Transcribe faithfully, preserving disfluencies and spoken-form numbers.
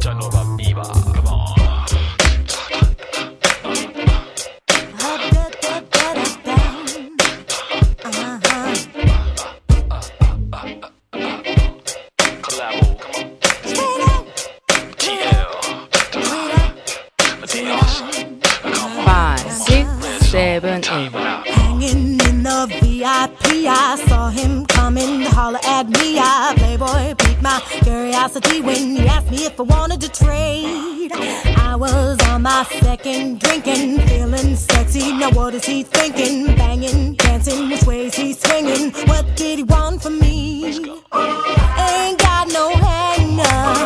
What y'all know about bebop? Come on. Collabo, come on. T L. Five, six, seven, eight. Hanging in the V I P, I saw him coming to holler at me. I playboy piqued my curiosity when he asked me if I wanted to trade. I was on my second drinking, feeling sexy. Now what is he thinking? Banging, dancing, which ways he's swinging? What did he want from me? Ain't got no hang up.